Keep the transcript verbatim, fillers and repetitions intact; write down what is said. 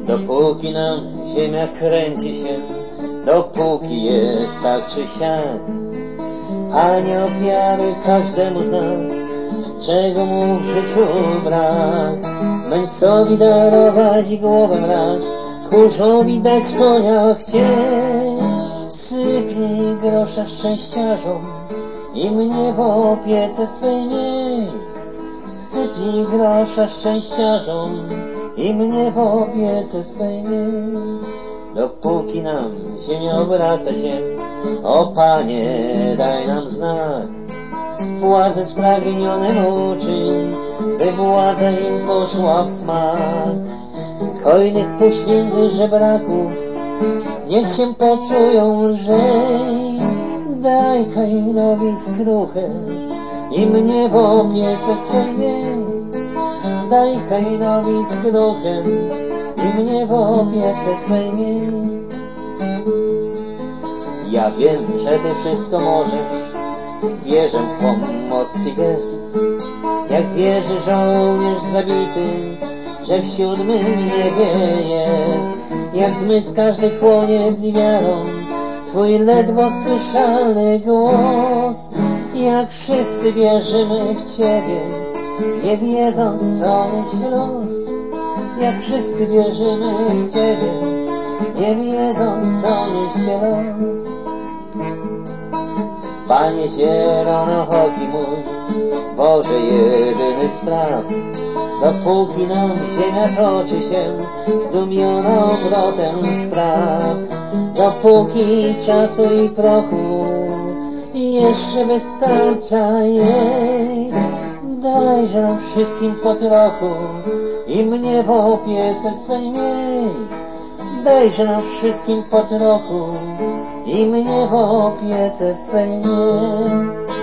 Dopóki nam ziemia kręci się, dopóki jest tak czy siak, Panie, ofiary każdemu z nas, czego mu w życiu brak. Męcowi darować głowę raz, tchórzowi dać konia chcieć. Sypnij grosza szczęściarzom i mnie w opiece swej miej. Sypnij grosza szczęściarzom i mnie w opiece swej miej. Dopóki nam ziemia obraca się, o Panie, daj nam znak. Władze spragnionym uczyń, by władza im poszła w smak. Hojnych poświęty żebraków, niech się poczują lżej. Daj Kainowi skruchę i mnie w opiece swej miej. Daj Kainowi skruchę i mnie w opiece swej miej. Ja wiem, że Ty wszystko możesz, wierzę w Twą moc i gest. Jak wierzy żołnierz zabity, że w siódmym niebie jest. Jak zmysł każdy chłonie z wiarą Twój ledwo słyszalny głos. Jak wszyscy wierzymy w Ciebie, nie wiedząc co niesie los. Jak wszyscy wierzymy w Ciebie, nie wiedząc co niesie los. Panie zielonochoki mój, Boże jedyny spraw, dopóki nam ziemia toczy się zdumioną obrotem spraw. Dopóki czasu i prochu jeszcze wystarcza jej, dajże nam wszystkim po trochu i mnie w opiece swej miej. Dajże nam wszystkim po trochu i mnie w opiece swej miej.